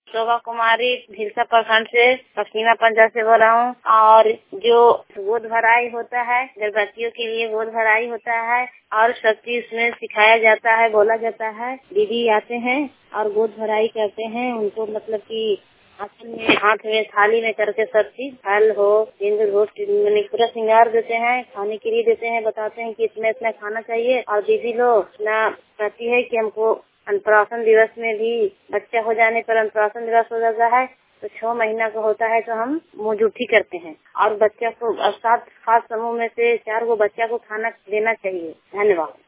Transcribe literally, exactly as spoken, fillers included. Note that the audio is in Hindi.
शोभा कुमारी भिलसा प्रखंड से पश्चिमा पंचायत से बोल रहा हूँ। और जो गोद भराई होता है, गर्भवतियों के लिए गोद भराई होता है और सब चीज इसमें सिखाया जाता है, बोला जाता है। दीदी आते हैं और गोद भराई करते हैं। उनको मतलब कि आंचल में, हाथ में, थाली में करके सब चीज, फल हो, सिंदूर हो, मैंने पूरा श्रृंगार देते हैं, खाने के लिए देते हैं, बताते हैं कि इतना इतना खाना चाहिए। और दीदी लोग ना कहती है कि हमको अन्नप्राशन दिवस में भी बच्चा हो जाने पर अन्नप्राशन दिवस हो जाता है तो छह महीना का होता है तो हम मुँह जुठी करते हैं और बच्चा को सात खास समूह में से चार गो बच्चा को खाना देना चाहिए। धन्यवाद।